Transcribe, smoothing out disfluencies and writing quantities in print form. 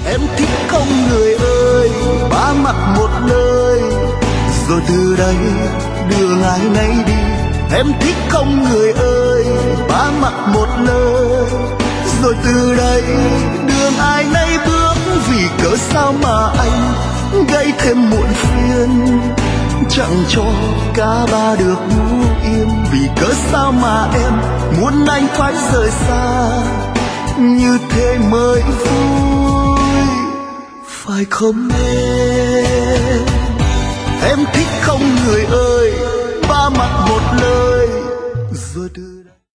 Em thích không người ơi, ba mặt một lời, rồi từ đây đường ai nấy đi. Em thích không người ơi, ba mặt một lời, rồi từ đây đường ai nấy bước. Vì cớ sao mà anh gây thêm muộn phiền, chẳng cho cả ba được ngủ yên. Vì cớ sao mà em muốn anh phải rời xa, như thế mới vui, phải không em?